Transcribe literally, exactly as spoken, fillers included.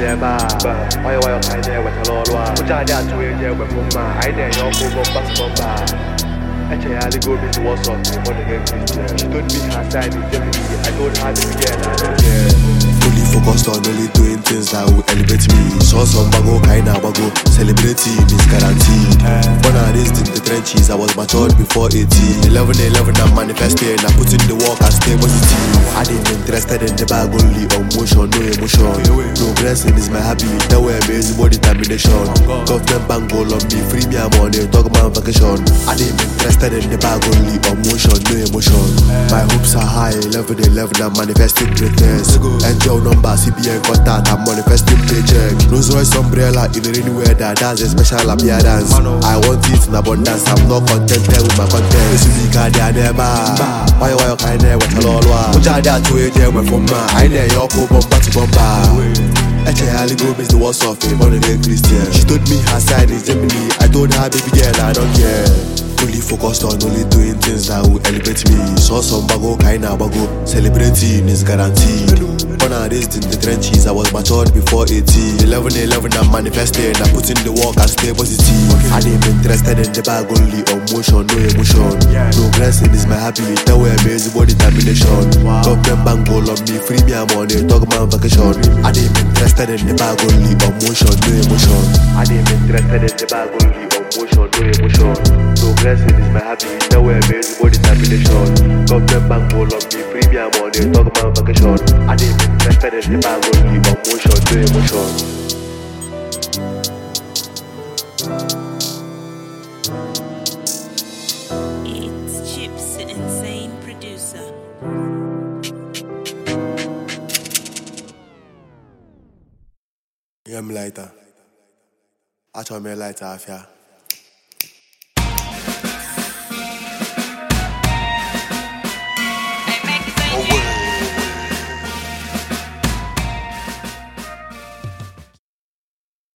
nearby. Why you want to there with a lot of what I got to hear with my I dare your go back to my actually go be to what's up for the game Christian. She told me her side is Germany. I told her to again, I don't care. Fully focused on only doing things that will elevate me. Saw some bago, kinda bago. Celebrating is guaranteed. When I raised in the trenches, I was matured before eighteen. eleven eleven, I'm manifesting. I put in the work and stay positive. I didn't interested in the bag, only on motion, no emotion. Progressing is my habit. That way amazing more determination. Government bank goal on me, free me I'm on it, talk about vacation. I didn't interested in the bag, only on motion, no emotion. My hopes are high, eleven eleven, I'm manifesting greatness. Enjoy number, C B N contact, I'm manifesting paycheck. Rolls Royce umbrella in the rainy weather, that's a special appearance. I want it in abundance, I'm not contented with my content. This week I dare never. Why why you kind of what hello what? What I dare to it, yeah, from my I dare your go bomba to bomba. Actually, go miss the worst of it, born again Christian. She told me her side is Germany. I told her, baby girl, I don't care. Fully focused on only doing things that will elevate me. Saw some bago, kinda bago. Celebrating is guaranteed. When I raised in the trenches, I was matured before eighteen. eleven eleven, I'm manifesting. I put in the work and stay positive. I didn't interested in the bag, only on motion, no emotion. Progressing is my habit. That way amazing more determination. Government bank goal on me, free me I'm on it, talk about vacation. I didn't interested in the bag, only on motion, no emotion. I didn't interested in the bag, only on motion, no emotion. Progressing is my habit. That way amazing more determination. Government bank goal on me, free me I'm on it, talk about vacation. I didn't interested in the bag, only on motion, no emotion. It's Chips, insane producer. Yeah, I'm lighter. I told me lighter, I fear.